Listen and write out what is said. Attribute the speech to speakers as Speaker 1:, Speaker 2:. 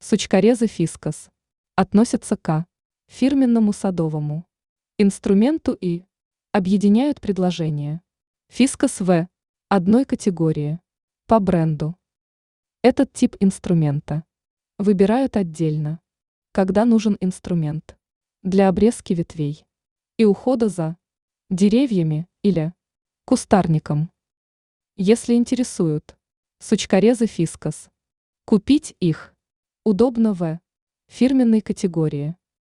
Speaker 1: Сучкорезы фискас относятся к фирменному садовому инструменту и объединяют предложение. Фискас в одной категории по бренду. Этот тип инструмента выбирают отдельно, когда нужен инструмент для обрезки ветвей и ухода за деревьями или кустарником. Если интересуют сучкорезы фискас, купить их удобно в фирменной категории.